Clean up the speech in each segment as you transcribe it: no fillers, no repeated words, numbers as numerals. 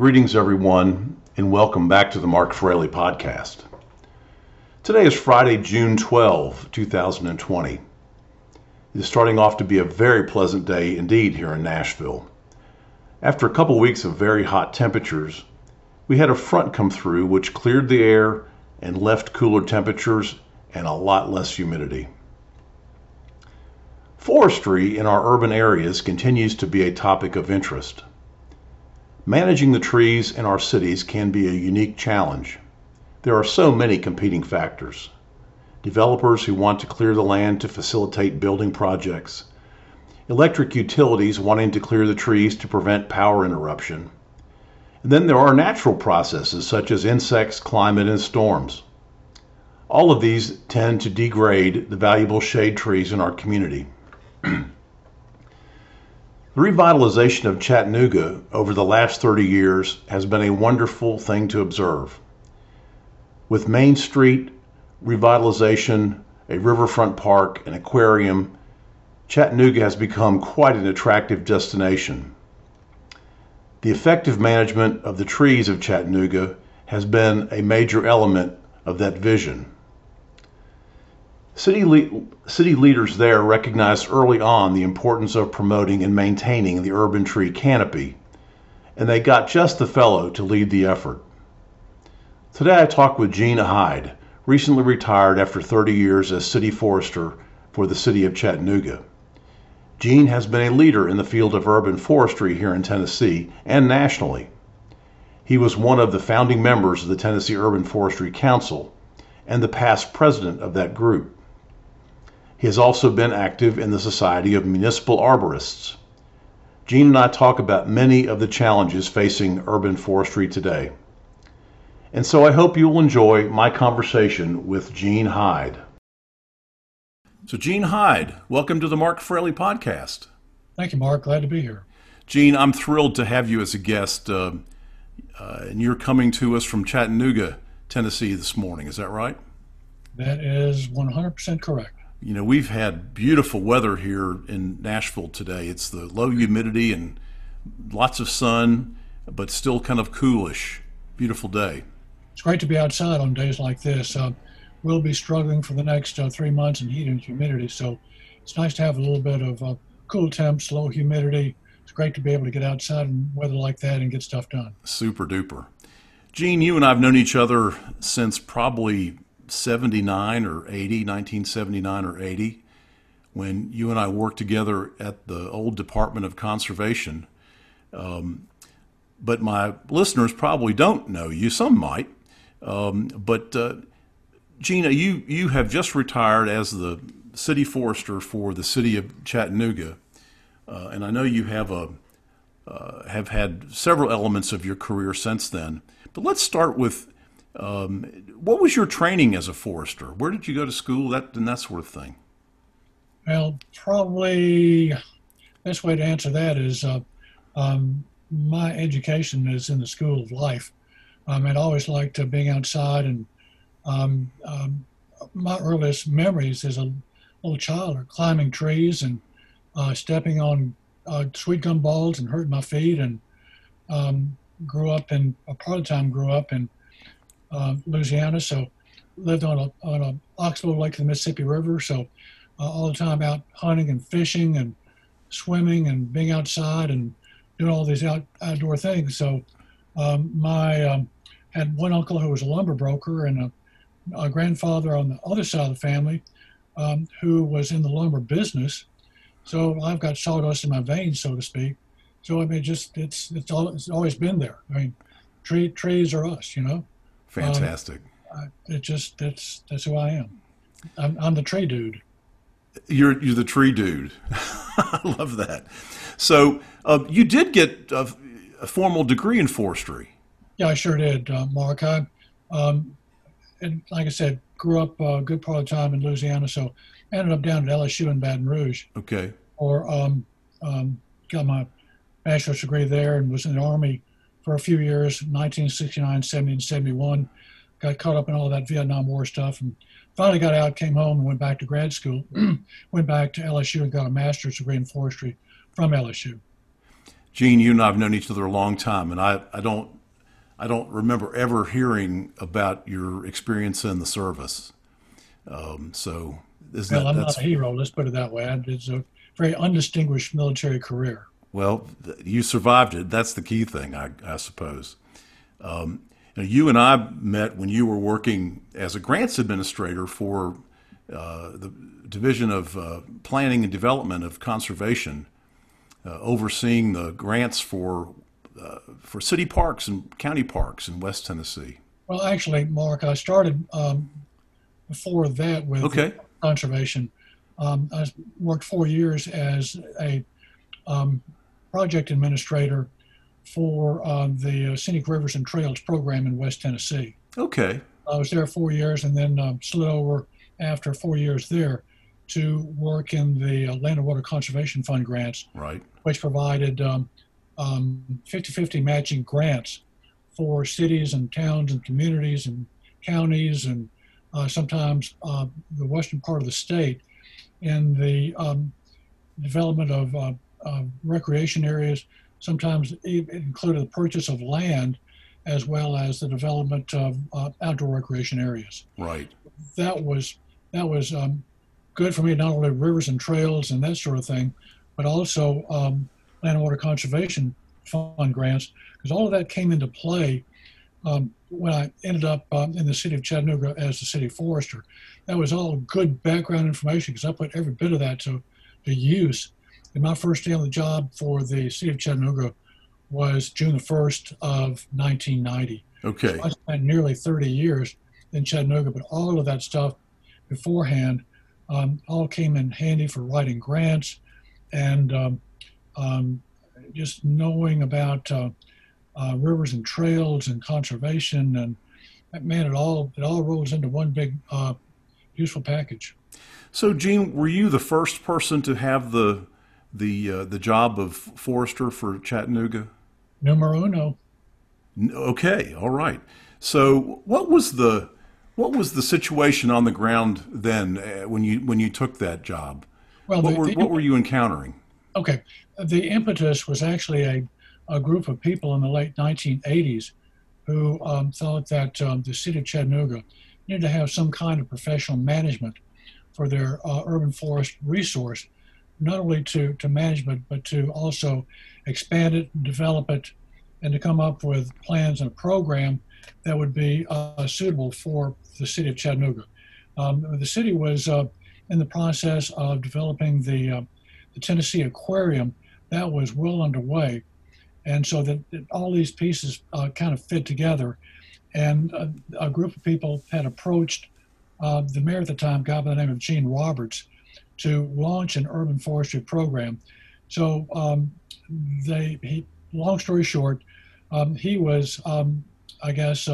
Greetings, everyone, and welcome back to the Mark Fraley podcast. Today is Friday, June 12, 2020. It is starting off to be a very pleasant day indeed here in Nashville. After a couple weeks of very hot temperatures, we had a front come through which cleared the air and left cooler temperatures and a lot less humidity. Forestry in our urban areas continues to be a topic of interest. Managing the trees in our cities can be a unique challenge. There are so many competing factors. Developers who want to clear the land to facilitate building projects, electric utilities wanting to clear the trees to prevent power interruption. And then there are natural processes such as insects, climate, and storms. All of these tend to degrade the valuable shade trees in our community. The revitalization of Chattanooga over the last 30 years has been a wonderful thing to observe. With Main Street revitalization, a riverfront park, an aquarium, Chattanooga has become quite an attractive destination. The effective management of the trees of Chattanooga has been a major element of that vision. City leaders there recognized early on the importance of promoting and maintaining the urban tree canopy, and they got just the fellow to lead the effort. Today I talked with Gene Hyde, recently retired after 30 years as city forester for the city of Chattanooga. Gene has been a leader in the field of urban forestry here in Tennessee and nationally. He was one of the founding members of the Tennessee Urban Forestry Council and the past president of that group. He has also been active in the Society of Municipal Arborists. Gene and I talk about many of the challenges facing urban forestry today. And so I hope you'll enjoy my conversation with Gene Hyde. So Gene Hyde, welcome to the Mark Fraley podcast. Thank you, Mark. Glad to be here. Gene, I'm thrilled to have you as a guest, and you're coming to us from Chattanooga, Tennessee this morning. Is that right? That is 100% correct. You know, we've had beautiful weather here in Nashville today. It's the low humidity and lots of sun, but still kind of coolish. Beautiful day. It's great to be outside on days like this. We'll be struggling for the next 3 months in heat and humidity, so it's nice to have a little bit of cool temps, low humidity. It's great to be able to get outside in weather like that and get stuff done. Super duper. Gene, you and I have known each other since probably 79 or 80, 1979 or 80, when you and I worked together at the old Department of Conservation. But my listeners probably don't know you. Some might. But Gina, you have just retired as the city forester for the city of Chattanooga. And I know you have had several elements of your career since then. But let's start with what was your training as a forester? Where did you go to school, and that sort of thing? Well, probably the best way to answer that is my education is in the school of life. I'd always liked being outside, and my earliest memories as a little child are climbing trees and stepping on sweet gum balls and hurting my feet, and grew up in Louisiana, so lived on a Oxbow Lake, the Mississippi River, so all the time out hunting and fishing and swimming and being outside and doing all these outdoor things. So had one uncle who was a lumber broker and a grandfather on the other side of the family who was in the lumber business. So I've got sawdust in my veins, so to speak. So I mean, it's always been there. I mean, trees are us, you know. Fantastic. That's who I am. I'm the tree dude. You're the tree dude. I love that. So you did get a formal degree in forestry. Yeah, I sure did, Mark. And like I said, grew up a good part of the time in Louisiana, so ended up down at LSU in Baton Rouge. Okay. Or got my bachelor's degree there and was in the Army for a few years, 1969, 70, and 71. Got caught up in all that Vietnam War stuff and finally got out, came home and went back to grad school, went back to LSU and got a master's degree in forestry from LSU. Gene, you and I have known each other a long time, and I don't remember ever hearing about your experience in the service. So isn't Well, that I'm not that's a hero. Let's put it that way. It's a very undistinguished military career. well, you survived it. That's the key thing, I suppose. You and I met when you were working as a grants administrator for the Division of Planning and Development of Conservation, overseeing the grants for city parks and county parks in West Tennessee. Well, actually, Mark, I started before that with Okay. conservation. I worked 4 years as a um, project administrator for the Scenic Rivers and Trails program in West Tennessee. Okay. I was there 4 years and then slid over after 4 years there to work in the Land and Water Conservation Fund grants, Right. which provided 50-50 matching grants for cities and towns and communities and counties and sometimes the western part of the state in the development of recreation areas. Sometimes it included the purchase of land as well as the development of outdoor recreation areas. Right. That was good for me, not only rivers and trails and that sort of thing, but also land and water conservation fund grants, because all of that came into play when I ended up in the city of Chattanooga as the city forester. That was all good background information because I put every bit of that to use. And my first day on the job for the city of Chattanooga was June the 1st of 1990. So Okay. I spent nearly 30 years in Chattanooga, but all of that stuff beforehand all came in handy for writing grants and um, just knowing about rivers and trails and conservation, and man, it all rolls into one big useful package. So, Gene, were you the first person to have the job of forester for Chattanooga? Numero uno. Okay, all right. So, what was the situation on the ground then when you took that job? Well, What were you encountering? okay, the impetus was actually a group of people in the late 1980s who thought that the city of Chattanooga needed to have some kind of professional management for their urban forest resource, not only to management, but to also expand it, develop it, and to come up with plans and a program that would be suitable for the city of Chattanooga. The city was in the process of developing the Tennessee Aquarium. That was well underway. And so that all these pieces kind of fit together. And a group of people had approached the mayor at the time, a guy by the name of Gene Roberts, to launch an urban forestry program. So long story short, he was, I guess,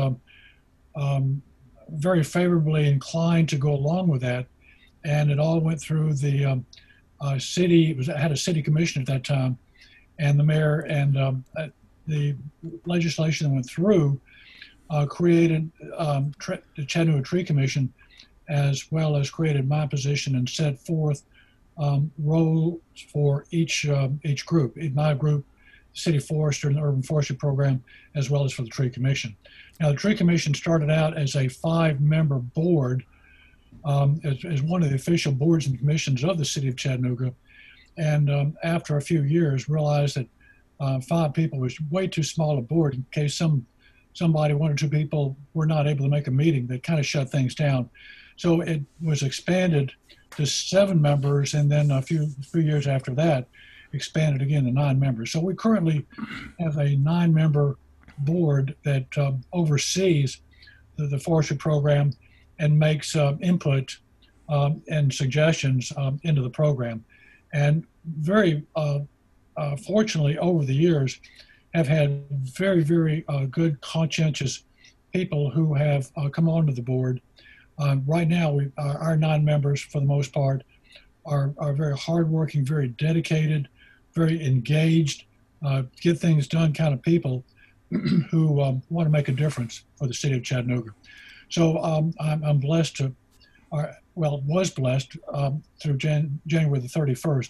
very favorably inclined to go along with that. And it all went through the city. It had a city commission at that time, and the mayor and the legislation that went through created the Chattanooga Tree Commission, as well as created my position and set forth roles for each group. In my group, City Forester and the Urban Forestry Program, as well as for the Tree Commission. Now, the Tree Commission started out as a 5-member board, as one of the official boards and commissions of the City of Chattanooga. And after a few years, realized that 5 people was way too small a board in case somebody, 1 or 2 people, were not able to make a meeting. They kind of shut things down. So it was expanded to 7 members, and then a few years after that, expanded again to 9 members. So we currently have a 9-member board that oversees the forestry program and makes input and suggestions into the program. And very fortunately, over the years, have had very, very good, conscientious people who have come onto the board. Right now, our 9 members, for the most part, are very hardworking, very dedicated, very engaged, get things done kind of people who want to make a difference for the city of Chattanooga. So I'm blessed to, was blessed through January the 31st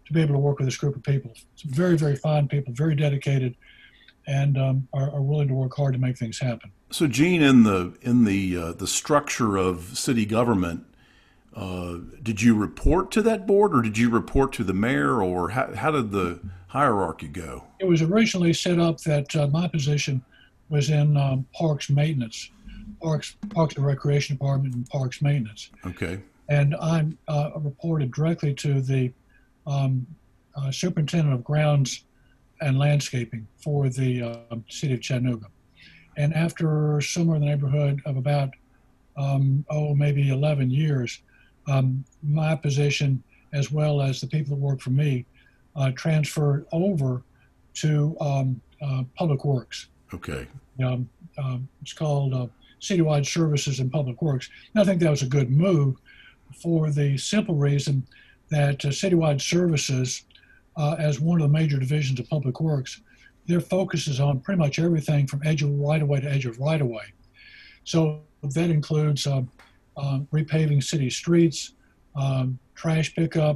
to be able to work with this group of people. Some very, very fine people, very dedicated, and are willing to work hard to make things happen. So, Gene, in the structure of city government, did you report to that board, or did you report to the mayor, or how did the hierarchy go? It was originally set up that my position was in parks maintenance, parks and recreation department, and parks maintenance. Okay. And I reported directly to the superintendent of grounds and landscaping for the city of Chattanooga. And after somewhere in the neighborhood of about, maybe 11 years, my position, as well as the people that work for me, transferred over to Public Works. Okay. It's called Citywide Services and Public Works. And I think that was a good move for the simple reason that Citywide Services, as one of the major divisions of Public Works, their focus is on pretty much everything from edge of right-of-way to edge of right-of-way. So that includes repaving city streets, trash pickup,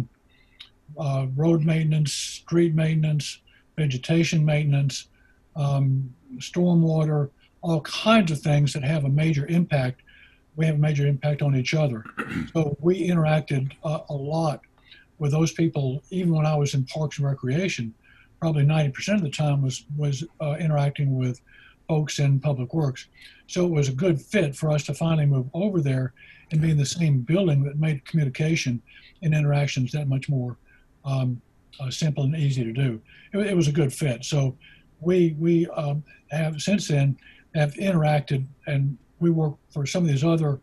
road maintenance, street maintenance, vegetation maintenance, stormwater, all kinds of things that have a major impact. We have a major impact on each other. So we interacted a lot with those people, even when I was in Parks and Recreation. Probably 90% of the time was interacting with folks in Public Works. So it was a good fit for us to finally move over there and be in the same building that made communication and interactions that much more simple and easy to do. It was a good fit. So we have since then have interacted, and we work for some of these other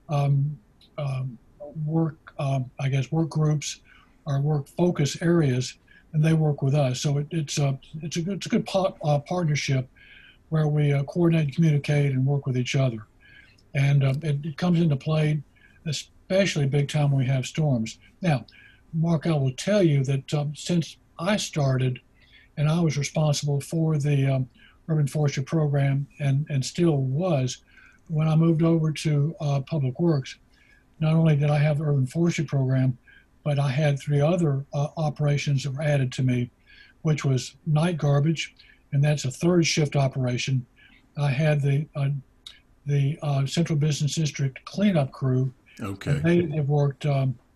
work groups or work focus areas, and they work with us. So it's a good partnership where we coordinate, communicate, and work with each other. And it comes into play, especially big time when we have storms. Now, Mark, I will tell you that since I started, and I was responsible for the urban forestry program, and still was, when I moved over to Public Works, not only did I have the urban forestry program, but I had 3 other operations that were added to me, which was night garbage, and that's a 3rd shift operation. I had the Central Business District cleanup crew. Okay. They have worked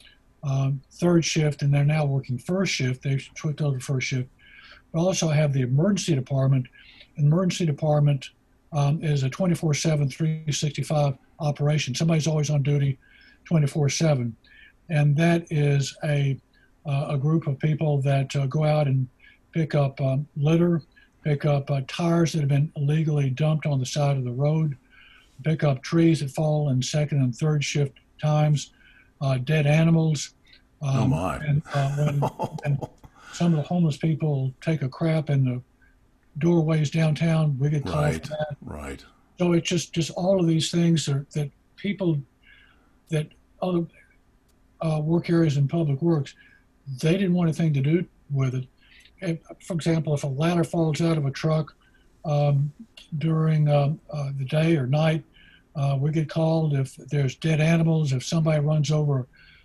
3rd shift, and they're now working 1st shift. They've switched over to 1st shift. But also I have the emergency department. Emergency department is a 24/7, 365 operation. Somebody's always on duty 24/7. And that is a group of people that go out and pick up litter, pick up tires that have been illegally dumped on the side of the road, pick up trees that fall in 2nd and 3rd shift times, dead animals. Oh my. And when some of the homeless people take a crap in the doorways downtown, we get called for that. Right. So it's just all of these things that people that other work areas in Public Works, they didn't want anything to do with it. For example, if a ladder falls out of a truck during the day or night, we get called. If there's dead animals, if somebody runs over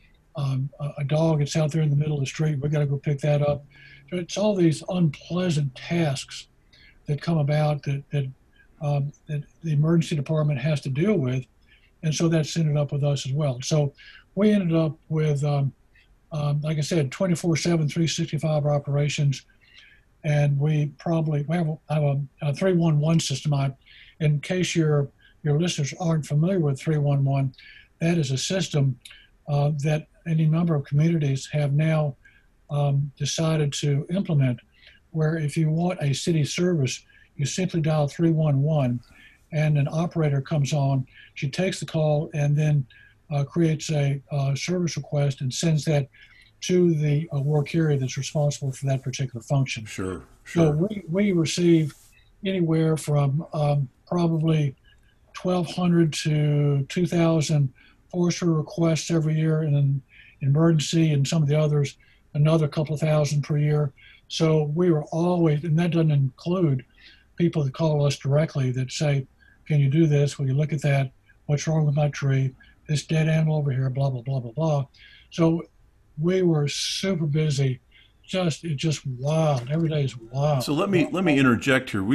a dog that's out there in the middle of the street, we got to go pick that up. So it's all these unpleasant tasks that come about that the emergency department has to deal with, and so that's ended up with us as well. So we ended up with, like I said, 24/7, 365 operations, and we have a 311 system. In case your listeners aren't familiar with 311, that is a system that any number of communities have now decided to implement, where if you want a city service, you simply dial 311, and an operator comes on. She takes the call and then creates a service request and sends that to the work area that's responsible for that particular function. Sure. So we receive anywhere from probably 1,200 to 2,000 forestry requests every year, and then emergency and some of the others, another couple of thousand per year. So we were always, and that doesn't include people that call us directly that say, can you do this? Will you look at that? What's wrong with my tree? This dead animal over here, blah, blah, blah, blah, blah. So we were super busy. It's just wild. Every day is wild. So let me interject here.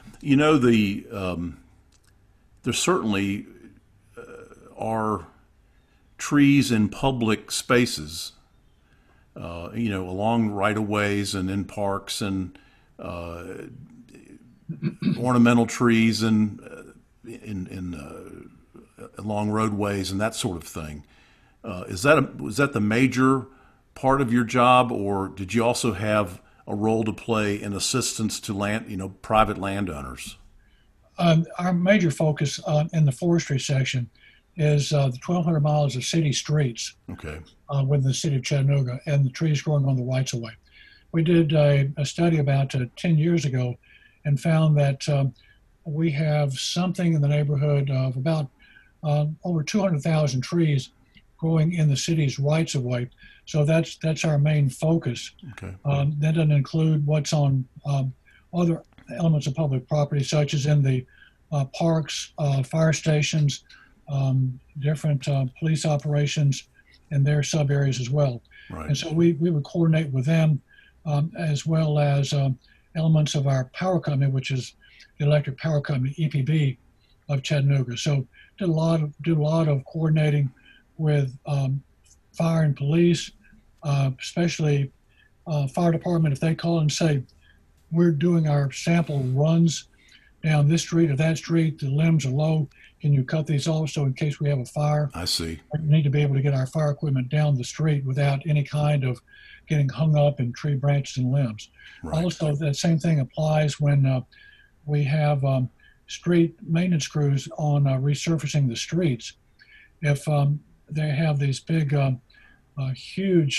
There certainly are trees in public spaces, along right of ways and in parks and ornamental trees and along roadways and that sort of thing. Was that the major part of your job, or did you also have a role to play in assistance to private landowners? Our major focus in the forestry section is the 1,200 miles of city streets Okay. within the city of Chattanooga and the trees growing on the rights of way. We did a study about 10 years ago and found that we have something in the neighborhood of about over 200,000 trees growing in the city's rights of way. So that's our main focus. Okay. That doesn't include what's on other elements of public property, such as in the parks, fire stations, different police operations, and their sub areas as well. Right. And so we would coordinate with them, as well as elements of our power company, which is the Electric Power Company, EPB, of Chattanooga. So did a lot of coordinating with fire and police, especially fire department. If they call and say, we're doing our sample runs down this street or that street, the limbs are low, can you cut these off? So in case we have a fire, I see. we need to be able to get our fire equipment down the street without any kind of getting hung up in tree branches and limbs. Right. Also, that same thing applies when we have street maintenance crews on resurfacing the streets. If they have these big, huge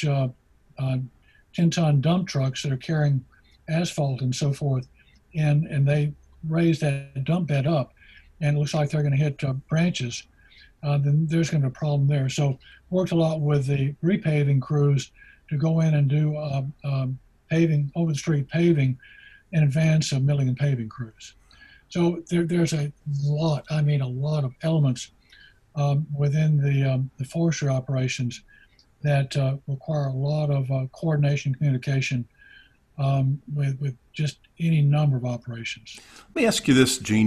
10-ton dump trucks that are carrying asphalt and so forth, and they raise that dump bed up, and it looks like they're going to hit branches, then there's going to be a problem there. So worked a lot with the repaving crews to go in and do paving, over the street paving in advance of milling and paving crews. So there's a lot of elements within the forestry operations that require a lot of coordination, communication with just any number of operations. Let me ask you this, Gene.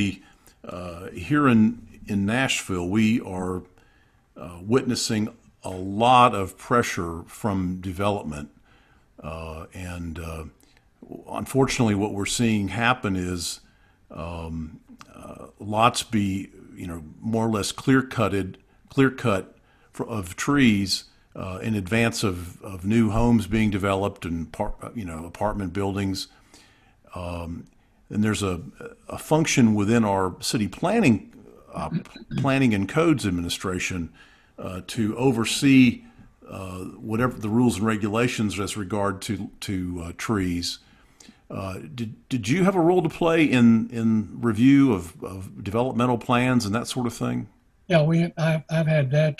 Here in Nashville, we are witnessing a lot of pressure from development, and unfortunately, what we're seeing happen is lots be more or less clear cut of trees in advance of new homes being developed and apartment buildings. And there's a function within our city planning and codes administration to oversee whatever the rules and regulations as regard to trees. Did you have a role to play in review of developmental plans and that sort of thing? Yeah, I've had that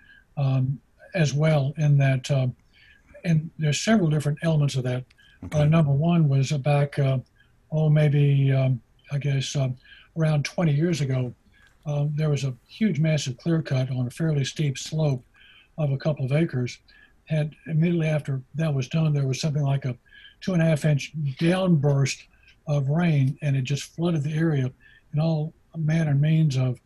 as well. In that, and there's several different elements of that. Okay. Number one was back, maybe I guess around 20 years ago, there was a huge, massive clear cut on a fairly steep slope of a couple of acres. And immediately after that was done, there was something like a 2.5-inch downburst of rain, and it just flooded the area in all manner and means of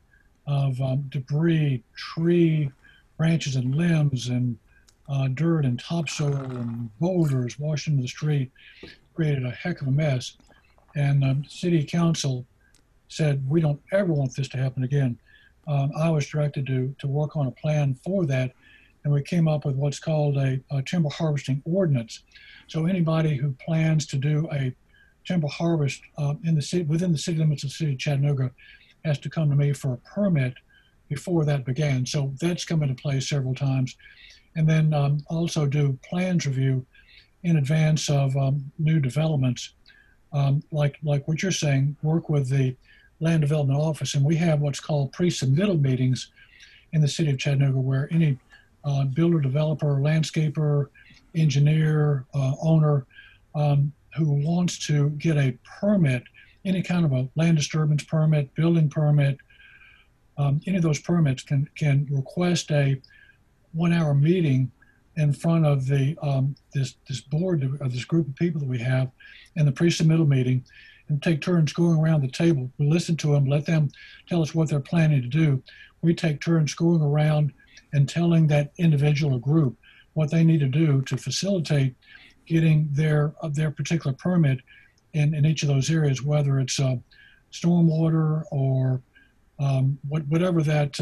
debris, tree branches and limbs, and dirt and topsoil and boulders washed into the street, created a heck of a mess. And city council said, we don't ever want this to happen again. I was directed to work on a plan for that, and we came up with what's called a timber harvesting ordinance. So anybody who plans to do a timber harvest in the city, within the city limits of the city of Chattanooga, has to come to me for a permit before that began. So that's come into play several times. And then also do plans review in advance of new developments. Like what you're saying, work with the Land Development Office, and we have what's called pre-submittal meetings in the city of Chattanooga, where any builder, developer, landscaper, engineer, owner who wants to get a permit, any kind of a land disturbance permit, building permit, any of those permits can request a 1-hour meeting in front of the this board of this group of people that we have in the pre-submittal meeting, and take turns going around the table. We listen to them, let them tell us what they're planning to do. We take turns going around and telling that individual or group what they need to do to facilitate getting their particular permit in each of those areas, whether it's stormwater or whatever that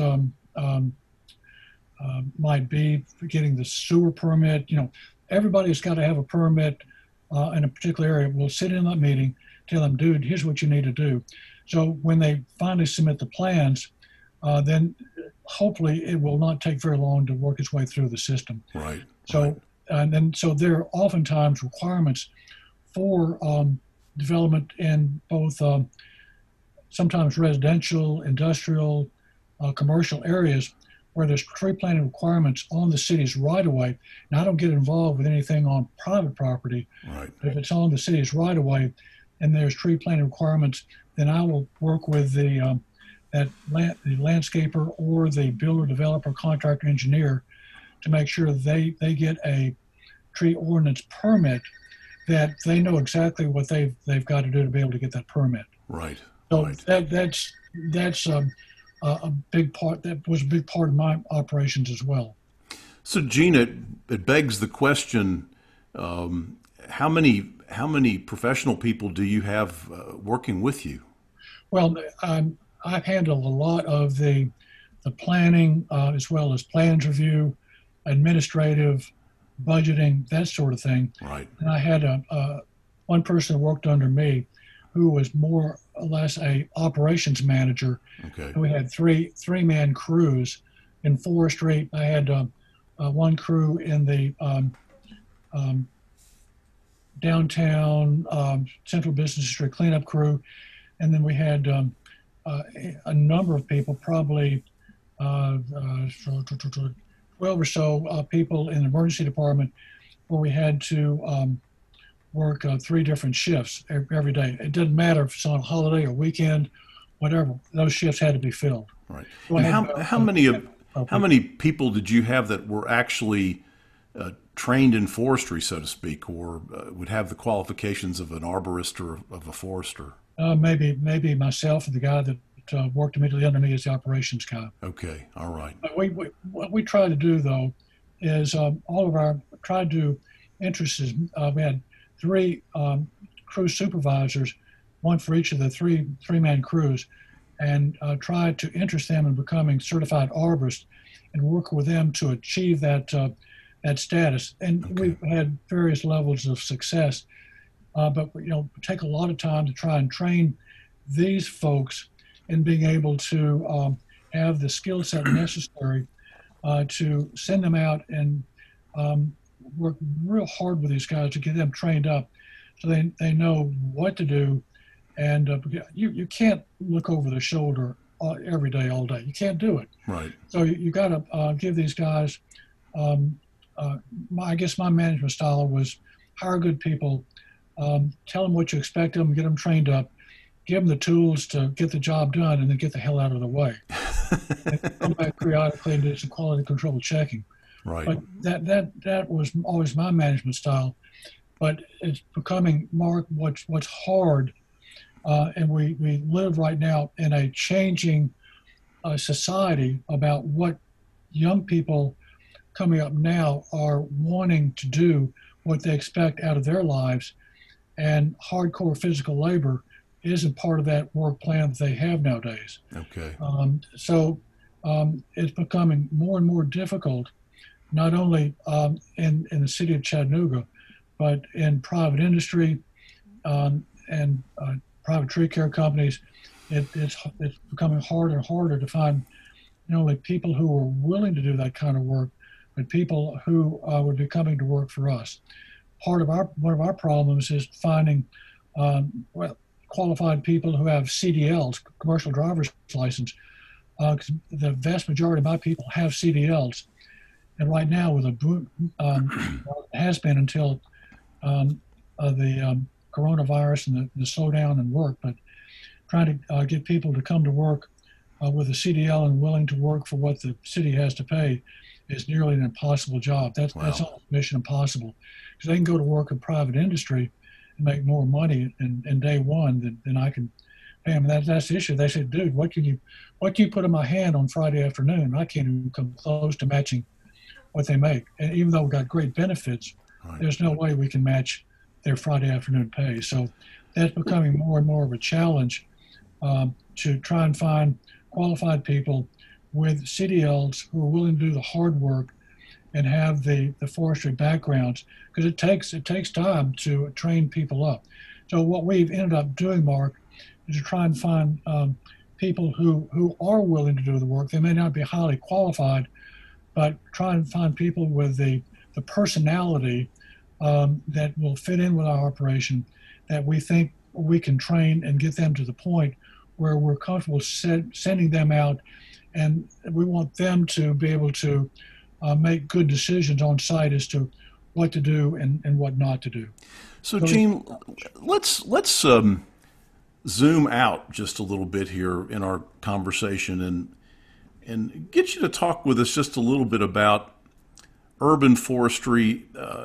might be, for getting the sewer permit. Everybody's got to have a permit in a particular area. We'll sit in that meeting, tell them, dude, here's what you need to do. So when they finally submit the plans, then hopefully it will not take very long to work its way through the system. Right. So, right. And then, so there are oftentimes requirements for development in both sometimes residential, industrial, commercial areas where there's tree planting requirements on the city's right-of-way. Now, I don't get involved with anything on private property, Right. but if it's on the city's right-of-way and there's tree planting requirements, then I will work with the landscaper or the builder, developer, contractor, engineer to make sure they get a tree ordinance permit, that they know exactly what they've got to do to be able to get that permit. Right. So right. that's a big part. That was a big part of my operations as well. So, Gene, it begs the question: how many professional people do you have working with you? Well, I've handled a lot of the planning, as well as plans review, administrative, budgeting, that sort of thing. Right. And I had one person who worked under me who was more or less a operations manager. Okay. And we had three-man crews in forestry. I had one crew in the downtown central business district cleanup crew, and then we had a number of people, probably 12 or so people in the emergency department, where we had to work 3 different shifts every day. It didn't matter if it's on a holiday or weekend, whatever. Those shifts had to be filled. Right. So and how many people did you have that were actually trained in forestry, so to speak, or would have the qualifications of an arborist or of a forester? Maybe myself and the guy that worked immediately under me as the operations guy. Okay, all right. What we try to do, though, is tried to interest is, we had 3 crew supervisors, one for each of the three-man crews, and tried to interest them in becoming certified arborists and work with them to achieve that status. And Okay. we've had various levels of success, but take a lot of time to try and train these folks in being able to have the skill set necessary to send them out and work real hard with these guys to get them trained up so they know what to do. And you can't look over the shoulder every day, all day. You can't do it. Right. So you got to give these guys, I guess my management style was hire good people, tell them what you expect of them, get them trained up, give them the tools to get the job done, and then get the hell out of the way. And come back periodically and do some quality control checking. Right. But that was always my management style. But it's becoming more what's hard, and we live right now in a changing society about what young people coming up now are wanting to do, what they expect out of their lives, and hardcore physical labor isn't part of that work plan that they have nowadays. Okay. So it's becoming more and more difficult, not only in the city of Chattanooga, but in private industry and private tree care companies. It's becoming harder and harder to find not only people who are willing to do that kind of work, but people who would be coming to work for us. One of our problems is finding qualified people who have CDLs, commercial driver's license. 'Cause the vast majority of my people have CDLs, and right now with a boom, it has been until the coronavirus and the slowdown in work, but trying to get people to come to work with a CDL and willing to work for what the city has to pay is nearly an impossible job. That's Wow. almost mission impossible because they can go to work in private industry and make more money in day one than I can pay them. That's the issue. They said, dude, what can you put in my hand on Friday afternoon? I can't even come close to matching what they make. And even though we've got great benefits, Right. there's no way we can match their Friday afternoon pay. So that's becoming more and more of a challenge to try and find qualified people with CDLs who are willing to do the hard work and have the forestry backgrounds because it takes time to train people up. So what we've ended up doing, Mark, is to try and find people who are willing to do the work. They may not be highly qualified, but try and find people with the personality that will fit in with our operation that we think we can train and get them to the point where we're comfortable sending them out, and we want them to be able to make good decisions on site as to what to do and what not to do. So, So, Gene, let's zoom out just a little bit here in our conversation and get you to talk with us just a little bit about urban forestry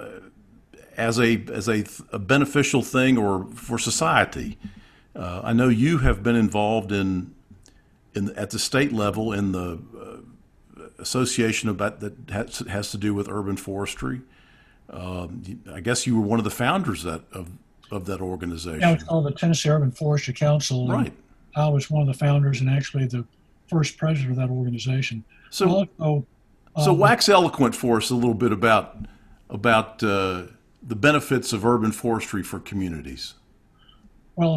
as a beneficial thing or for society. I know you have been involved in at the state level in the association about that has to do with urban forestry. I guess you were one of the founders of that yeah, it's organization, called the Tennessee Urban Forestry Council, and right? I was one of the founders and actually the first president of that organization. So, Also, so with wax eloquent for us a little bit about the benefits of urban forestry for communities. well,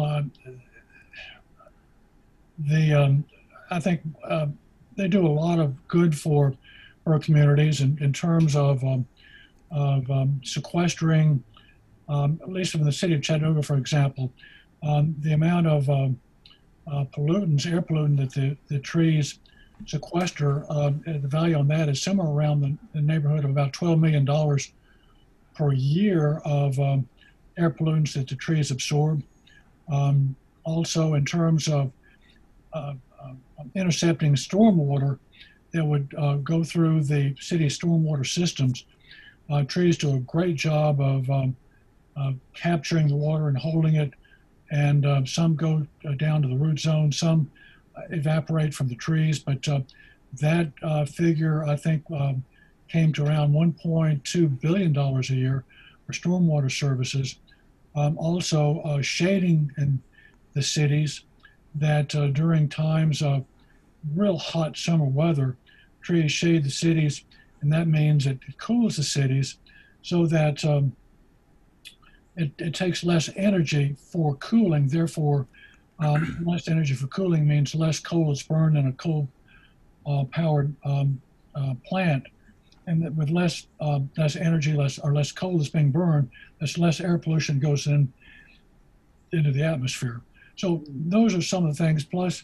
the I think they do a lot of good for our communities in terms of sequestering, at least from the city of Chattanooga, for example, the amount of pollutants, air pollutant that the trees sequester, the value on that is somewhere around the neighborhood of about $12 million per year of air pollutants that the trees absorb. Also, in terms of uh, intercepting stormwater that would go through the city's stormwater systems, trees do a great job of capturing the water and holding it, and some go down to the root zone, some evaporate from the trees, but that figure, I think, came to around $1.2 billion a year for stormwater services. Also, shading in the cities that during times of real hot summer weather, trees shade the cities, and that means it cools the cities so that it takes less energy for cooling. Therefore, less energy for cooling means less coal is burned in a coal powered plant, and that with less energy, less coal is being burned, less air pollution goes into the atmosphere. So those are some of the things. Plus,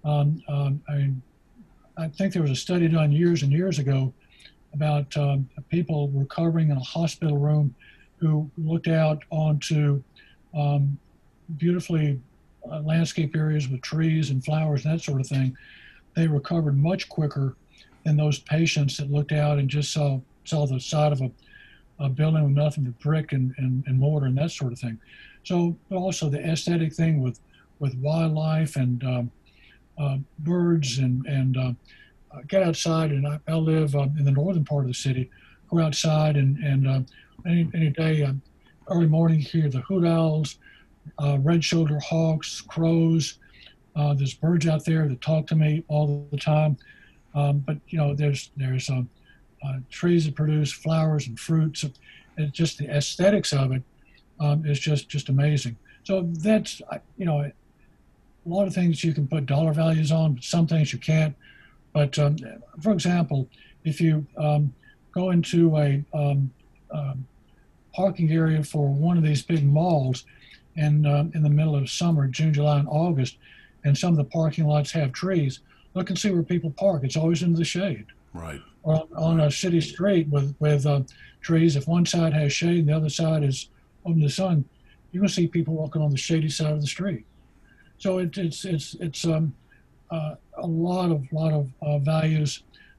I think there was a study done years and years ago about people recovering in a hospital room who looked out onto beautifully landscape areas with trees and flowers and that sort of thing. They recovered much quicker than those patients that looked out and just saw the side of a building with nothing but brick and mortar and that sort of thing. So also the aesthetic thing with wildlife and birds and get outside. And I live in the northern part of the city. Go outside and any day, early morning, you hear the hoot owls, red-shouldered hawks, crows. There's birds out there that talk to me all the time. But there's trees that produce flowers and fruits. And just the aesthetics of it is just amazing. So that's a lot of things you can put dollar values on, but some things you can't. But for example, if you go into a parking area for one of these big malls, and in the middle of summer, June, July, and August, and some of the parking lots have trees, look and see where people park. It's always in the shade. Right. Or on a city street with trees, if one side has shade and the other side is open to the sun, you're going to see people walking on the shady side of the street. So it's a lot of values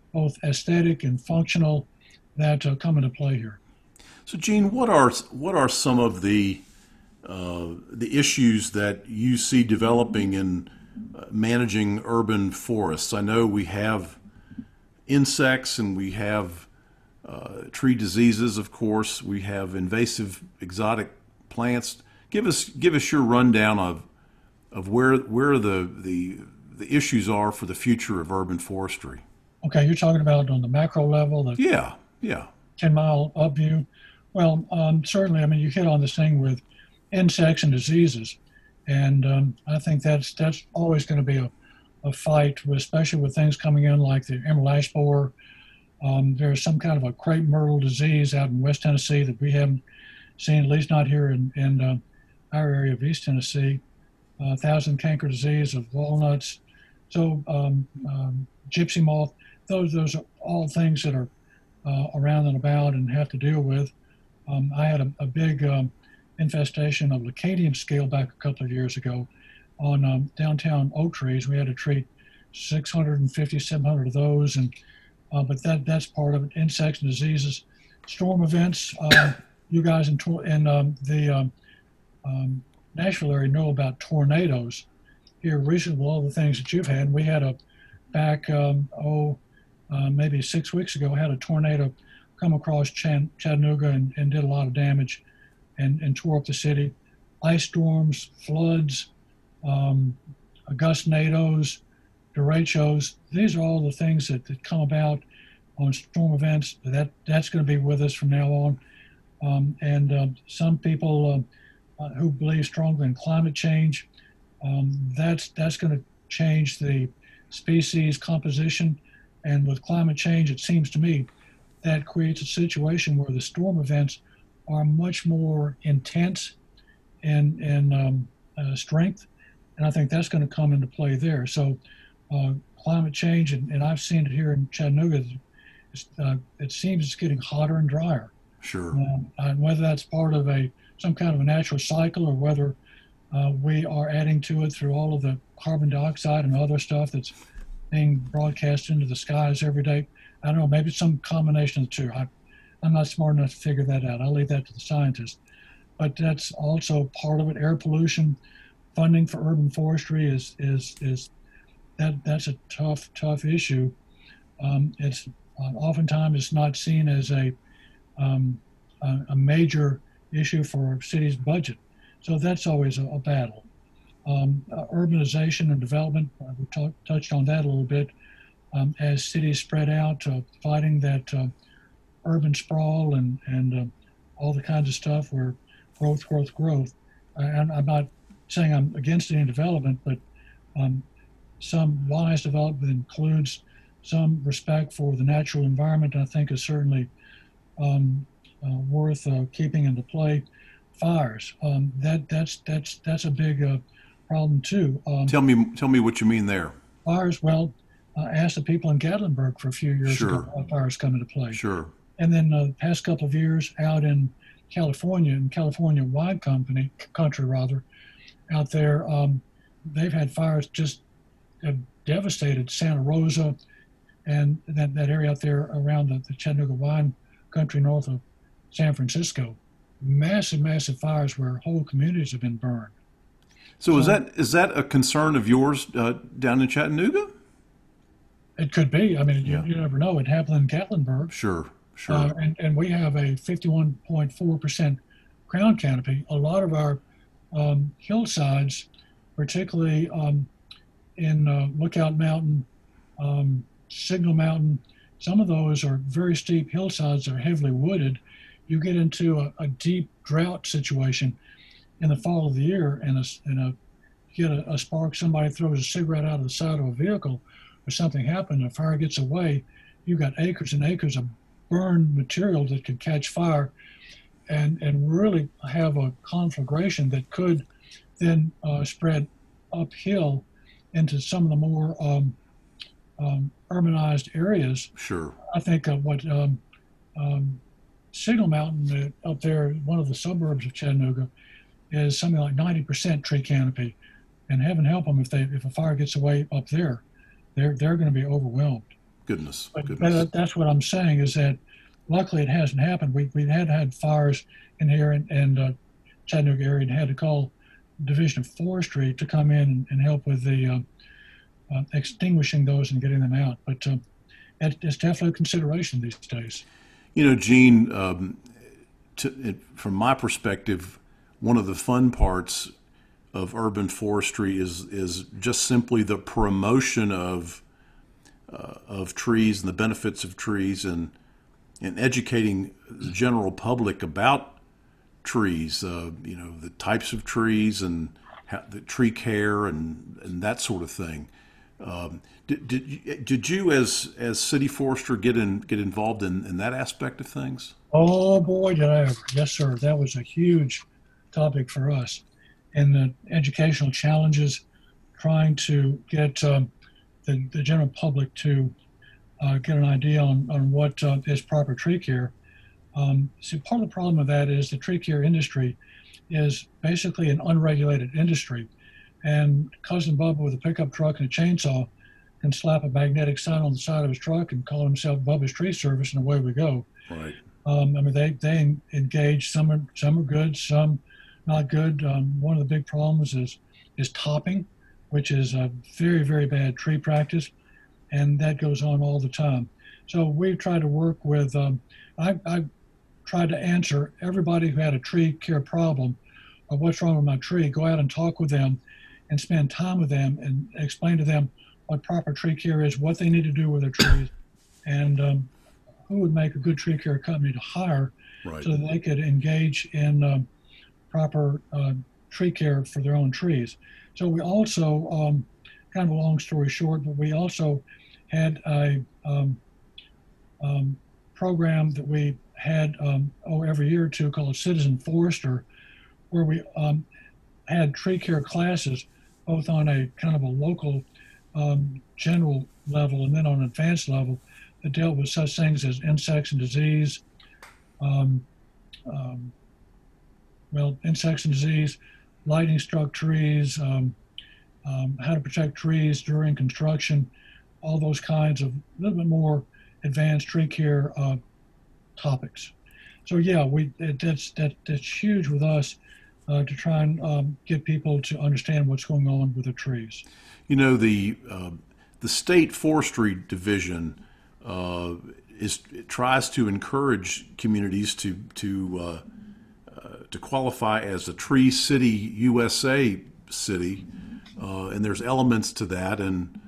both aesthetic and functional, that come into play here. So, Gene, what are some of the issues that you see developing in managing urban forests? I know we have insects and we have tree diseases, of course. We have invasive exotic plants. Give us your rundown of where the issues are for the future of urban forestry. Okay, you're talking about on the macro level, the Yeah, yeah, 10-mile up view. Well, certainly, I mean, you hit on this thing with insects and diseases. And I think that's always going to be a fight, especially with things coming in like the emerald ash borer. There's some kind of a crepe myrtle disease out in West Tennessee that we haven't seen, at least not here in our area of East Tennessee. Thousand canker disease of walnuts. So gypsy moth, those are all things that are around and about and have to deal with. I had a big infestation of Lacanian scale back a couple of years ago on downtown oak trees. We had to treat 650, 700 of those, and but that's part of it. Insects and diseases, storm events. You guys in the Nashville area know about tornadoes. Here recently, with all the things that you've had, we had a back maybe 6 weeks ago, had a tornado come across Chattanooga and did a lot of damage and tore up the city. Ice storms, floods, gustnadoes, derechos. These are all the things that come about on storm events. That's going to be with us from now on. Some people who believe strongly in climate change, that's going to change the species composition. And with climate change, it seems to me that creates a situation where the storm events are much more intense in strength. And I think that's going to come into play there. So climate change, and I've seen it here in Chattanooga, it seems it's getting hotter and drier. sure. And whether that's part of some kind of a natural cycle or whether we are adding to it through all of the carbon dioxide and other stuff that's being broadcast into the skies every day. I don't know, maybe some combination of the two. I'm not smart enough to figure that out. I'll leave that to the scientists. But that's also part of it. Air pollution, funding for urban forestry is that's a tough issue. It's oftentimes it's not seen as a major issue for a city's budget. So that's always a battle. Urbanization and development, we touched on that a little bit. As cities spread out, fighting that urban sprawl and all the kinds of stuff where growth. I'm not saying I'm against any development, but some wise development includes some respect for the natural environment. I think is certainly worth keeping into play. Fires, that's a big problem too. Tell me what you mean there. Fires, well, ask the people in Gatlinburg for a few years ago Sure, how fires come into play. sure. And then the past couple of years out in California Wine Country rather, out there, they've had fires just have devastated Santa Rosa and that area out there around the Chattanooga Wine Country north of San Francisco. Massive fires where whole communities have been burned. So So is that a concern of yours down in Chattanooga? it could be. I mean, Yeah, you never know. It happened in Gatlinburg. sure, sure. And we have a 51.4% crown canopy. A lot of our hillsides, particularly in Lookout Mountain, Signal Mountain, some of those are very steep hillsides that are heavily wooded. You get into a deep drought situation in the fall of the year, and you get a spark. Somebody throws a cigarette out of the side of a vehicle, or something happened. A fire gets away. You've got acres and acres of burned material that could catch fire, and really have a conflagration that could then spread uphill into some of the more urbanized areas. Sure. I think what Signal Mountain up there, one of the suburbs of Chattanooga, is something like 90% tree canopy. And heaven help them if a fire gets away up there, they're going to be overwhelmed. Goodness, But goodness. that's what I'm saying is that luckily it hasn't happened. We had fires in here in Chattanooga area and had to call Division of Forestry to come in and help with the extinguishing those and getting them out. But it's definitely a consideration these days. You know, Gene, from my perspective, one of the fun parts of urban forestry is just simply the promotion of trees and the benefits of trees and educating the general public about trees. You know, the types of trees and the tree care and that sort of thing. Did you as city forester get involved in that aspect of things? Oh boy, did I ever! Yes, sir. That was a huge topic for us, and the educational challenges trying to get the general public to get an idea on what is proper tree care. See, part of the problem with that is the tree care industry is basically an unregulated industry, and cousin Bubba with a pickup truck and a chainsaw can slap a magnetic sign on the side of his truck and call himself Bubba's Tree Service, and away we go. Right. I mean, they engage. Some are good, some not good. One of the big problems is topping, which is a very very bad tree practice, and that goes on all the time. So we've tried to work with. I tried to answer everybody who had a tree care problem or what's wrong with my tree. Go out and talk with them, and spend time with them and explain to them what proper tree care is, what they need to do with their trees, and who would make a good tree care company to hire Right. so that they could engage in proper tree care for their own trees. So we also, kind of a long story short, but we also had a program that we had every year or two called Citizen Forester, where we had tree care classes both on a kind of a local general level and then on an advanced level that dealt with such things as insects and disease, um, um, insects and disease, lightning struck trees, how to protect trees during construction, all those kinds of a little bit more advanced tree care topics. So yeah, that's huge with us to try and get people to understand what's going on with the trees. You know, the state forestry division uh, tries to encourage communities to qualify as a Tree City USA city, and there's elements to that. And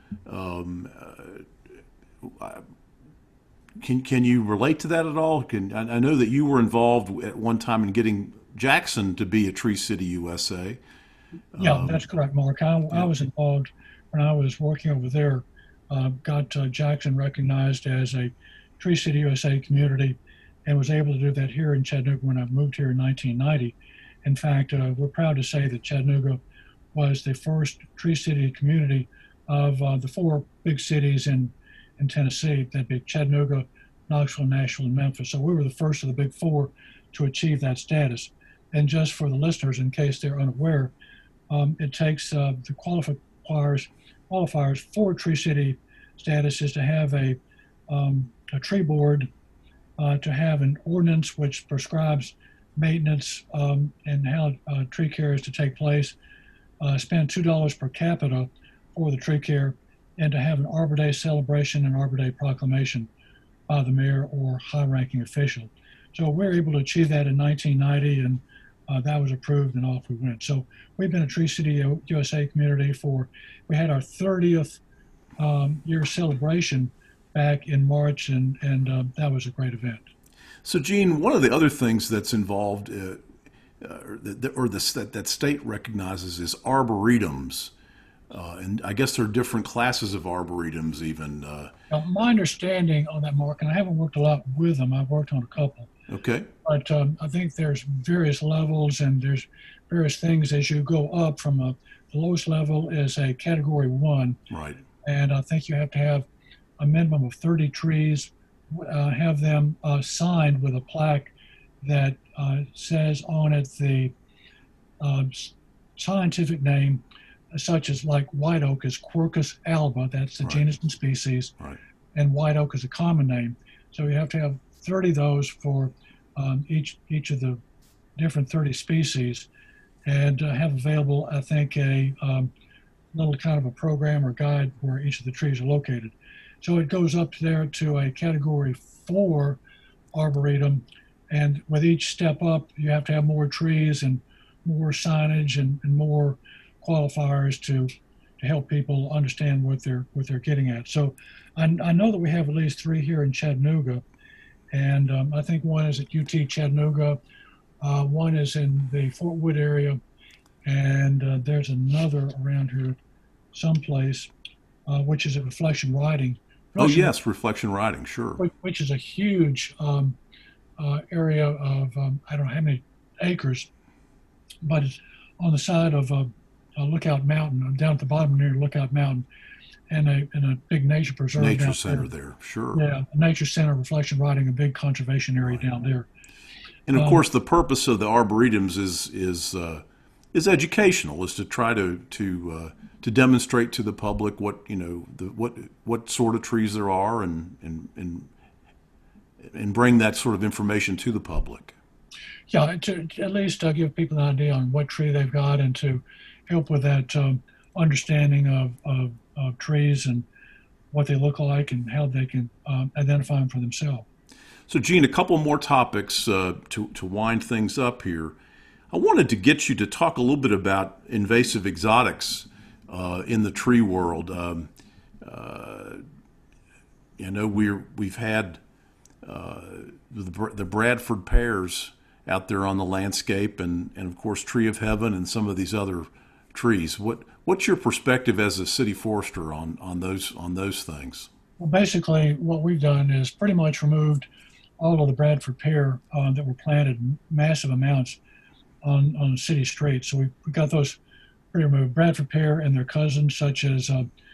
can you relate to that at all? I know that you were involved at one time in getting Jackson to be a Tree City USA. Yeah, that's correct, Mark. I Yeah. was involved when I was working over there. Got Jackson recognized as a Tree City USA community and was able to do that here in Chattanooga when I moved here in 1990. In fact, we're proud to say that Chattanooga was the first Tree City community of the four big cities in Tennessee, that'd be Chattanooga, Knoxville, Nashville, and Memphis. So we were the first of the big four to achieve that status. And just for the listeners, in case they're unaware, it takes the qualifiers for Tree City status is to have a tree board, to have an ordinance which prescribes maintenance and how tree care is to take place, spend $2 per capita for the tree care, and to have an Arbor Day celebration and Arbor Day proclamation by the mayor or high-ranking official. So we were able to achieve that in 1990, and that was approved, and off we went. So we've been a Tree City USA community we had our 30th year celebration back in March, and that was a great event. So, Gene, one of the other things that's involved, that state recognizes, is arboretums. And I guess there are different classes of arboretums, even. Now, my understanding on that, Mark, and I haven't worked a lot with them, I've worked on a couple, Okay. but I think there's various levels and there's various things as you go up from the lowest level is a category one. Right. And I think you have to have a minimum of 30 trees, have them signed with a plaque that says on it the uh, scientific name, such as like white oak is Quercus alba, that's the Right. genus and species. Right. and white oak is a common name. So you have to have 30 of those for each of the different 30 species, and have available, I think, a little kind of a program or guide where each of the trees are located. So it goes up there to a category 4 arboretum, and with each step up, you have to have more trees and more signage and more qualifiers to help people understand what they're getting at. So I know that we have at least 3 here in Chattanooga, and I think one is at UT Chattanooga, one is in the Fort Wood area, and there's another around here someplace, which is at Reflection Riding. Oh yes, reflection writing, sure. Which is a huge area of I don't know how many acres, but it's on the side of Lookout Mountain, down at the bottom near Lookout Mountain, and a big nature preserve. Nature center there, sure. Yeah, a nature center, Reflection Riding, a big conservation area down there. And of course, the purpose of the arboretums is educational, is to try to demonstrate to the public what what sort of trees there are, and bring that sort of information to the public. Yeah, to at least give people an idea on what tree they've got, and to help with that understanding of trees and what they look like and how they can identify them for themselves. So, Gene, a couple more topics to wind things up here. I wanted to get you to talk a little bit about invasive exotics in the tree world. We've had the Bradford pears out there on the landscape, and of course Tree of Heaven and some of these other trees. What's your perspective as a city forester on those things? Well, basically, what we've done is pretty much removed all of the Bradford pear that were planted in massive amounts on city streets. So we got those pretty removed. Bradford pear and their cousins, such as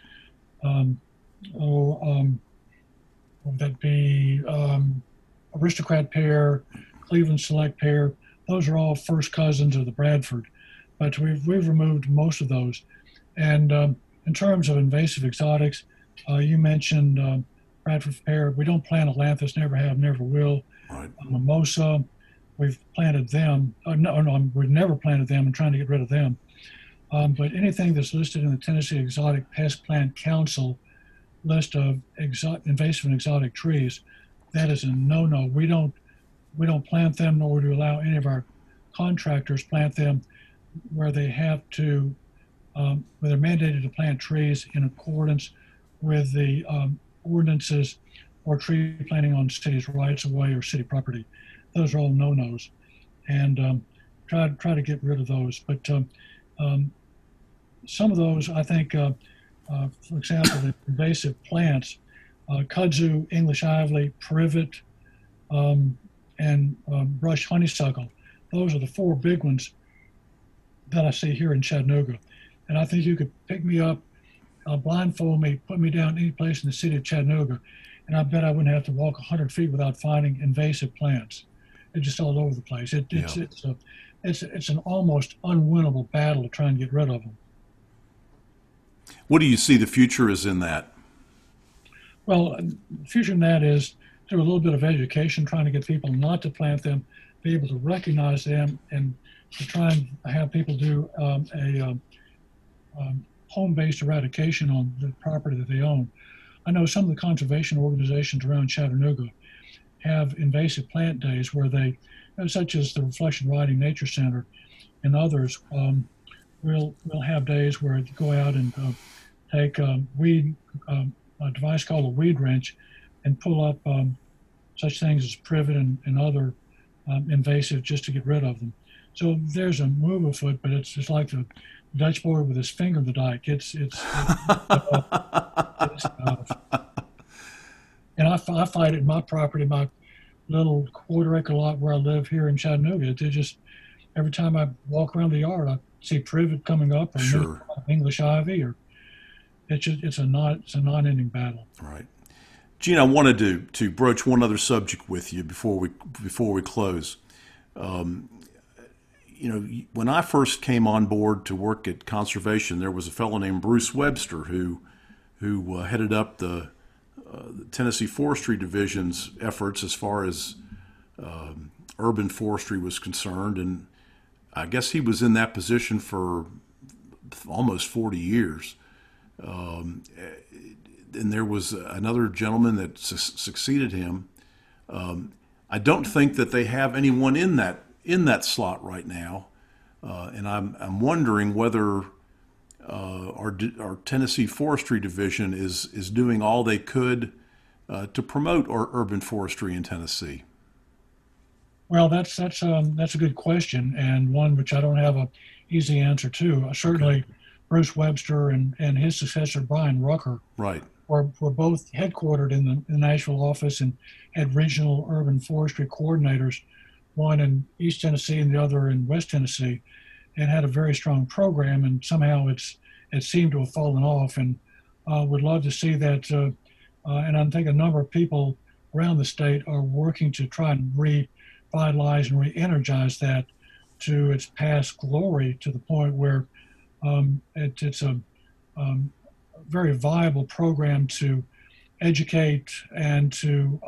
what would that be? Aristocrat pear, Cleveland Select pear. Those are all first cousins of the Bradford, but we've removed most of those. And in terms of invasive exotics, you mentioned Bradford pear. We don't plant ailanthus, never have, never will. Right. Mimosa, we've planted them. No, we've never planted them and trying to get rid of them. But anything that's listed in the Tennessee Exotic Pest Plant Council list of invasive and exotic trees, that is a no-no. We don't plant them, nor do we allow any of our contractors plant them where they have to, where they're mandated to plant trees in accordance with the ordinances or tree planting on cities' rights of way or city property. Those are all no-nos, and try to get rid of those. But some of those, I think, for example, the invasive plants, kudzu, English ivy, privet, and brush honeysuckle. Those are the 4 big ones that I see here in Chattanooga. And I think you could pick me up, blindfold me, put me down any place in the city of Chattanooga, and I bet I wouldn't have to walk 100 feet without finding invasive plants. They're just all over the place. It's an almost unwinnable battle to try and get rid of them. What do you see the future is in that? Well, the future in that is through a little bit of education, trying to get people not to plant them, be able to recognize them, and to try and have people do a home-based eradication on the property that they own. I know some of the conservation organizations around Chattanooga have invasive plant days where they, such as the Reflection Riding Nature Center and others, we'll have days where you go out and take a device called a weed wrench, and pull up such things as privet and other invasive just to get rid of them. So there's a move afoot, but it's just like the Dutch boy with his finger in the dike. And I fight it in my property, my little quarter-acre lot where I live here in Chattanooga. They just, every time I walk around the yard, I see privet coming up, or sure. English ivy, or it's a non-ending battle. Right. Gene, I wanted to broach one other subject with you before we close. When I first came on board to work at conservation, there was a fellow named Bruce Webster who headed up the the Tennessee Forestry Division's efforts as far as urban forestry was concerned, and I guess he was in that position for almost 40 years. And there was another gentleman that succeeded him. I don't think that they have anyone in that slot right now, and I'm wondering whether our Tennessee Forestry Division is doing all they could to promote our urban forestry in Tennessee. Well, that's a good question, and one which I don't have a easy answer to. Certainly, Bruce Webster and his successor Brian Rucker, right, were both headquartered in the Nashville office and had regional urban forestry coordinators, one in East Tennessee and the other in West Tennessee, and had a very strong program. And somehow it seemed to have fallen off. And would love to see that. And I think a number of people around the state are working to try and revitalize and re-energize that to its past glory, to the point where it's a very viable program to educate and to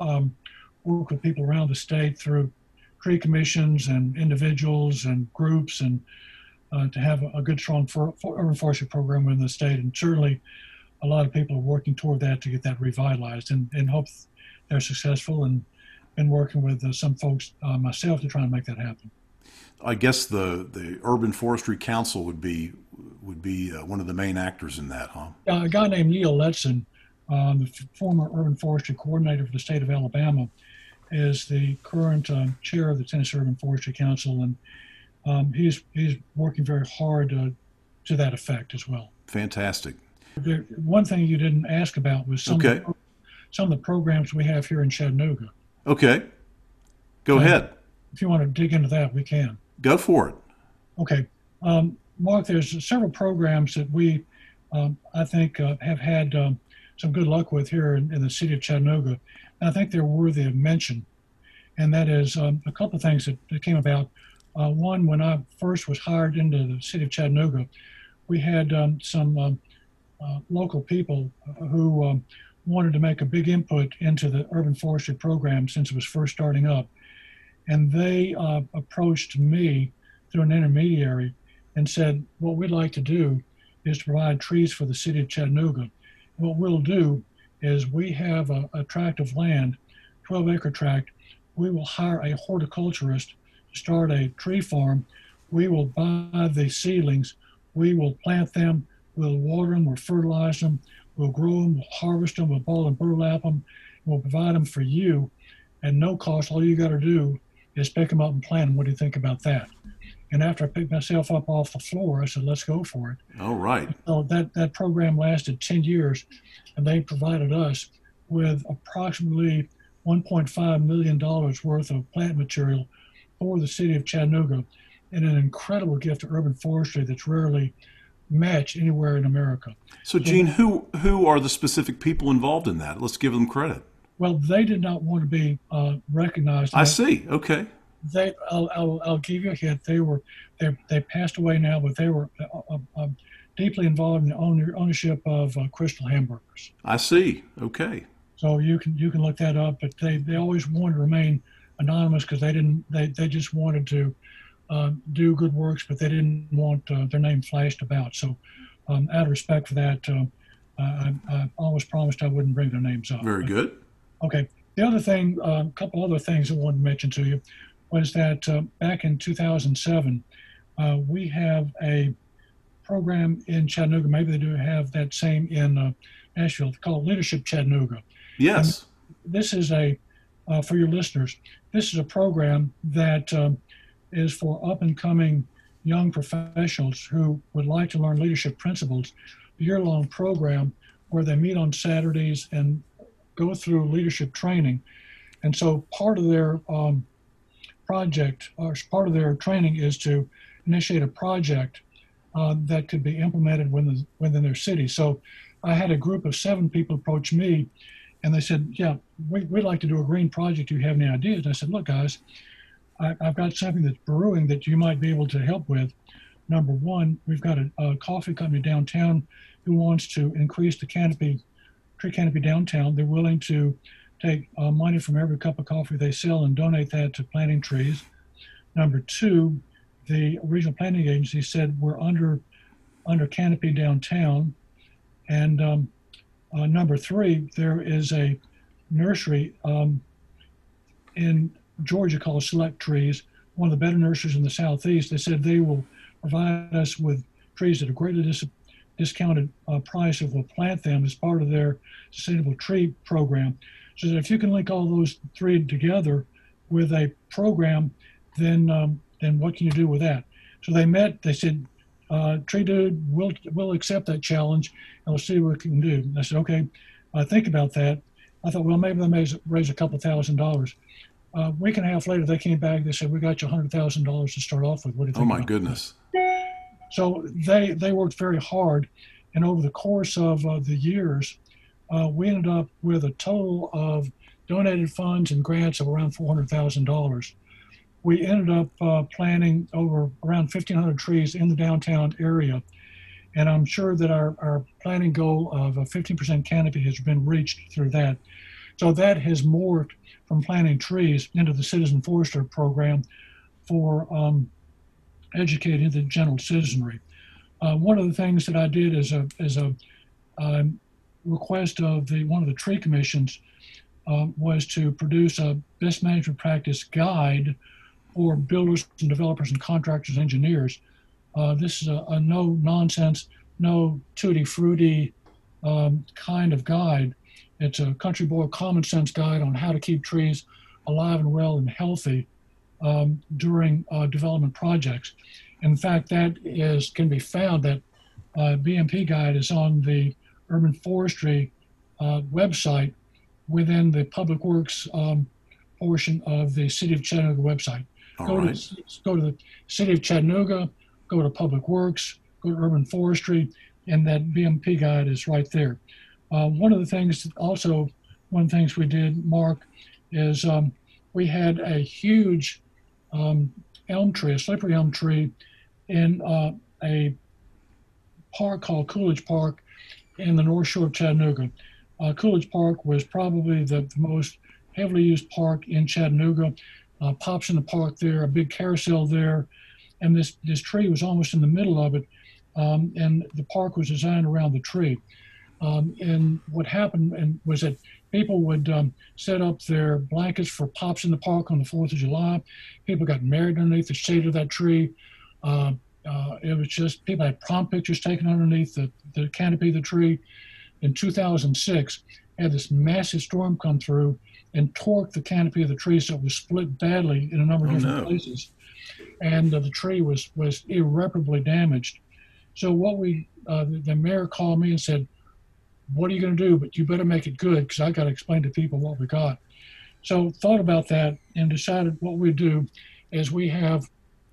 work with people around the state through tree commissions and individuals and groups, and to have a good, strong urban forestry program within the state. And certainly a lot of people are working toward that to get that revitalized, and hope they're successful, and been working with some folks, myself, to try and make that happen. I guess the Urban Forestry Council would be one of the main actors in that, huh? A guy named Neil Letson, the former urban forestry coordinator for the state of Alabama, is the current chair of the Tennessee Urban Forestry Council, and he's working very hard to that effect as well. Fantastic. One thing you didn't ask about was some of the programs we have here in Chattanooga. Okay. Go ahead. If you want to dig into that, we can. Go for it. Okay. Mark, there's several programs that we, I think, have had some good luck with here in the city of Chattanooga. And I think they're worthy of mention. And that is a couple of things that came about. One, when I first was hired into the city of Chattanooga, we had some local people who wanted to make a big input into the urban forestry program since it was first starting up. And they approached me through an intermediary and said, what we'd like to do is to provide trees for the city of Chattanooga. And what we'll do is we have a tract of land, 12-acre tract. We will hire a horticulturist to start a tree farm. We will buy the seedlings. We will plant them. We'll water them. We'll fertilize them. We'll grow them. We'll harvest them. We'll ball and burlap them. We'll provide them for you at no cost. All you got to do is pick them up and plant them. What do you think about that? And after I picked myself up off the floor, I said, let's go for it. All right. So that program lasted 10 years, and they provided us with approximately $1.5 million worth of plant material for the city of Chattanooga, and an incredible gift to urban forestry that's rarely matched anywhere in America. So, Gene, who are the specific people involved in that? Let's give them credit. Well, they did not want to be recognized. I see. Okay. I'll give you a hint. They passed away now, but they were deeply involved in the ownership of Crystal Hamburgers. I see. Okay. So you can look that up, but they always wanted to remain anonymous because they just wanted to do good works, but they didn't want their name flashed about. So out of respect for that, I always promised I wouldn't bring their names up. Very good. Okay. The other thing, a couple other things I wanted to mention to you was that back in 2007, we have a program in Chattanooga. Maybe they do have that same in Nashville, called Leadership Chattanooga. Yes. And this is for your listeners, this is a program that is for up-and-coming young professionals who would like to learn leadership principles, a year-long program where they meet on Saturdays and go through leadership training. And so part of their project, or part of their training, is to initiate a project that could be implemented within their city. So I had a group of 7 people approach me, and they said, yeah, we'd like to do a green project. Do you have any ideas? And I said, look, guys, I've got something that's brewing that you might be able to help with. Number one, we've got a coffee company downtown who wants to increase the canopy tree canopy downtown. They're willing to take money from every cup of coffee they sell and donate that to planting trees. Number two, the regional planting agency said we're under canopy downtown. And number three, there is a nursery in Georgia called Select Trees, one of the better nurseries in the Southeast. They said they will provide us with trees at a greatly discounted price if we'll plant them as part of their sustainable tree program. So that if you can link all those three together with a program, then what can you do with that? So they met. They said, "Tree Dude, we'll accept that challenge, and we'll see what we can do." And I said, "Okay, think about that." I thought, well, maybe they may raise a couple $1,000s. A week and a half later, they came back. They said, "We got you $100,000 to start off with. What do you think?" Oh my goodness! So they worked very hard, and over the course of the years, we ended up with a total of donated funds and grants of around $400,000. We ended up planting over around 1,500 trees in the downtown area, and I'm sure that our planting goal of a 15% canopy has been reached through that. So that has morphed from planting trees into the Citizen Forester program for educating the general citizenry. One of the things that I did as a request of one of the tree commissions was to produce a best management practice guide for builders and developers and contractors and engineers. This is a no nonsense, no tutti frutti kind of guide. It's a country boy common sense guide on how to keep trees alive and well and healthy during development projects. In fact, that can be found. That BMP guide is on the Urban Forestry website within the Public Works portion of the City of Chattanooga website. Go to the City of Chattanooga, go to Public Works, go to Urban Forestry, and that BMP guide is right there. One of the things we did, Mark, is we had a huge elm tree, a slippery elm tree, in a park called Coolidge Park in the North Shore of Chattanooga. Coolidge Park was probably the most heavily used park in Chattanooga. Pops in the park there, a big carousel there, and this tree was almost in the middle of it, and the park was designed around the tree. And what happened was that people would set up their blankets for Pops in the Park on the 4th of July. People got married underneath the shade of that tree. It was just, people had prom pictures taken underneath the canopy of the tree. In 2006, had this massive storm come through and torqued the canopy of the tree, so it was split badly in a number of different places. And the tree was irreparably damaged. So the mayor called me and said, "What are you going to do? But you better make it good, because I got to explain to people what we got." So thought about that and decided what we do is we have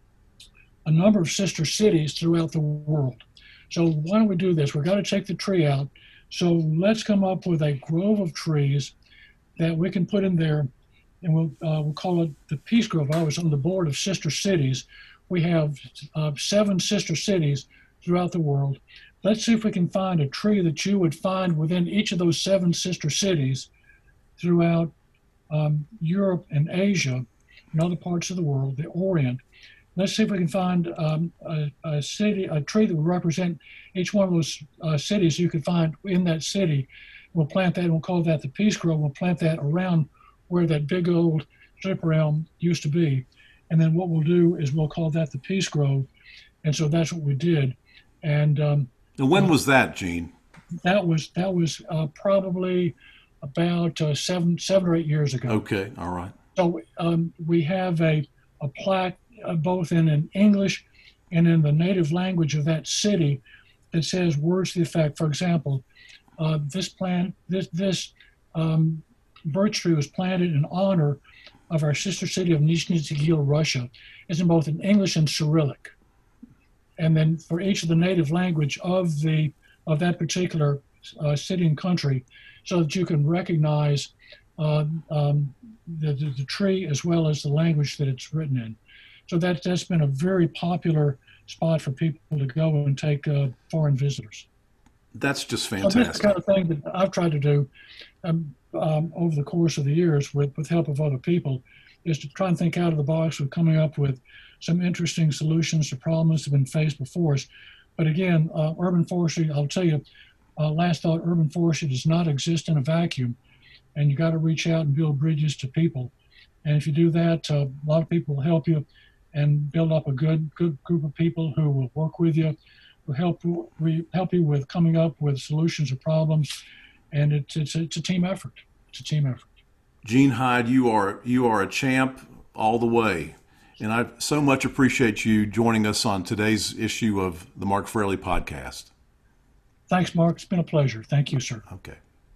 a number of sister cities throughout the world. So why don't we do this? We've got to take the tree out. So let's come up with a grove of trees that we can put in there, and we'll call it the Peace Grove. I was on the board of sister cities. We have 7 sister cities throughout the world. Let's see if we can find a tree that you would find within each of those 7 sister cities throughout Europe and Asia and other parts of the world, the Orient. Let's see if we can find a tree that would represent each one of those cities you could find in that city. We'll plant that, and we'll call that the Peace Grove. We'll plant that around where that big old slipper elm used to be. And then what we'll do is we'll call that the Peace Grove. And so that's what we did. And when was that, Gene? That was probably about 7 or 8 years ago. Okay, all right. So we have a plaque both in an English and in the native language of that city that says words to the effect. For example, this birch tree was planted in honor of our sister city of Nizhny Tagil, Russia. It's in both in English and Cyrillic. And then for each of the native language of that particular city and country, so that you can recognize the tree as well as the language that it's written in. So that's been a very popular spot for people to go and take foreign visitors. That's just So this is the fantastic. kind of thing that I've tried to do over the course of the years with help of other people, is to try and think out of the box with coming up with some interesting solutions to problems that have been faced before us. But again, urban forestry, I'll tell you, last thought, urban forestry does not exist in a vacuum, and you got to reach out and build bridges to people. And if you do that, a lot of people will help you and build up a good group of people who will work with you, who help you with coming up with solutions to problems. And it's a team effort. It's a team effort. Gene Hyde, you are a champ all the way. And I so much appreciate you joining us on today's issue of the Mark Fraley podcast. Thanks, Mark. It's been a pleasure. Thank you, sir. Okay.